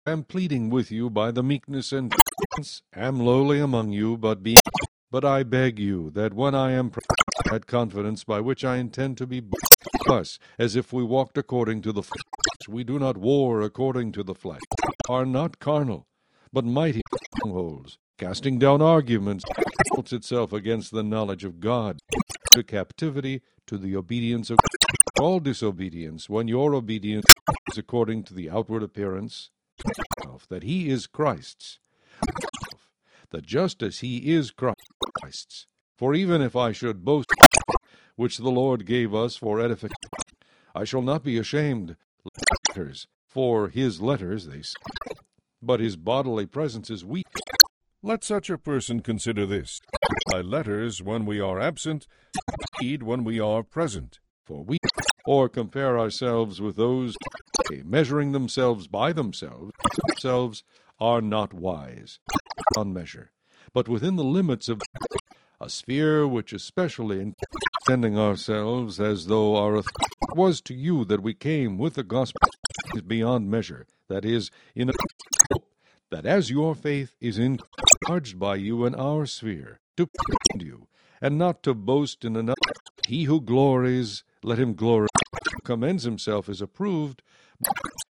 am pleading with you by the meekness and am lowly among you, but I beg you that when I am that confidence by which I intend to be us, as if we walked according to the flesh. We do not war according to the flesh, are not carnal, but mighty strongholds, casting down arguments, itself against the knowledge of God, to captivity to the obedience of all disobedience, when your obedience is according to the outward appearance, that he is Christ's, that just as he is Christ's. For even if I should boast, which the Lord gave us for edification, I shall not be ashamed, for his letters, they say, but his bodily presence is weak. Let such a person consider this, by letters when we are absent, indeed when we are present. For we or compare ourselves with those measuring themselves by themselves are not wise, on measure, but within the limits of a sphere which especially extending ourselves as though our authority was to you that we came with the gospel is beyond measure, that is, in a hope that as your faith is enlarged by you in our sphere, to praise you, and not to boast in another. He who glories, let him glory, who commends himself is approved,